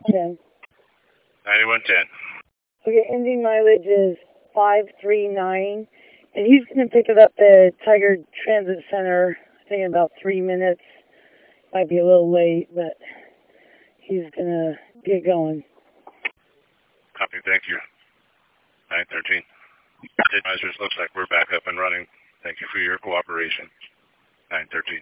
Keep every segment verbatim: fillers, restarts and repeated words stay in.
ten. ninety-one ten. Okay, ending mileage is five three nine, and he's going to pick it up at Tiger Transit Center, I think in about three minutes. Might be a little late, but he's going to get going. Copy, thank you. nine thirteen. Advisors, looks like we're back up and running. Thank you for your cooperation. nine thirteen.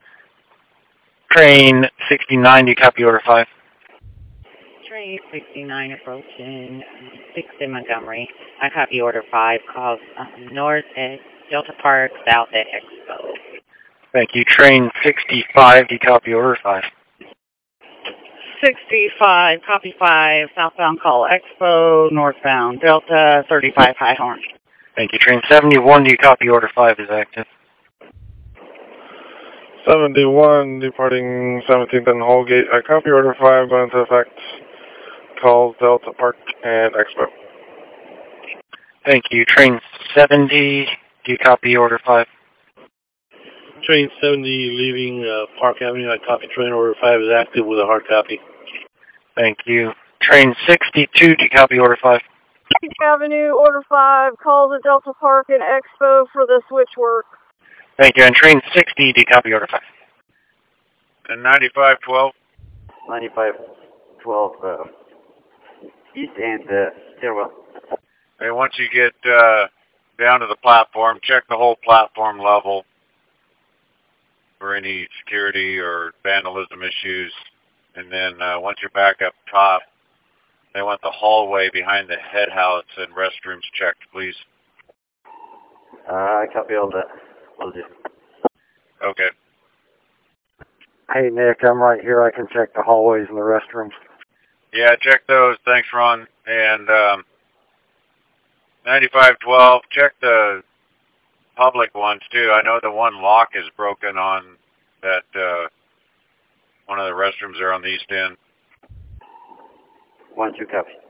Train sixty-nine, do you copy order five? Train sixty-nine approaching sixty Montgomery. I copy order five. Calls uh, north at Delta Park, south at Expo. Thank you. Train sixty-five, do you copy order five? sixty-five, copy five, southbound call Expo, northbound Delta, thirty-five High Horn. Thank you. Train seventy-one, do you copy order five is active? seventy-one, departing seventeenth and Holgate. I copy order five, going to effect. Calls Delta Park and Expo. Thank you. Train seventy, do you copy order five? Train seventy leaving uh, Park Avenue. I copy train order five is active with a hard copy. Thank you. Train sixty-two, do you copy order five? Park Avenue, order five, calls at Delta Park and Expo for the switch work. Thank you. And train sixty, do you copy order five? And ninety-five twelve. ninety-five twelve, uh, east and uh, stairwell. Hey, once you get uh, down to the platform, check the whole platform level for any security or vandalism issues. And then uh, once you're back up top, they want the hallway behind the head house and restrooms checked, please. Uh, I copy all that. Will do. Okay. Hey, Nick, I'm right here. I can check the hallways and the restrooms. Yeah, check those. Thanks, Ron. And um, ninety-five twelve, check the public ones, too. I know the one lock is broken on that, uh, one of the restrooms there on the east end. One, two, copy.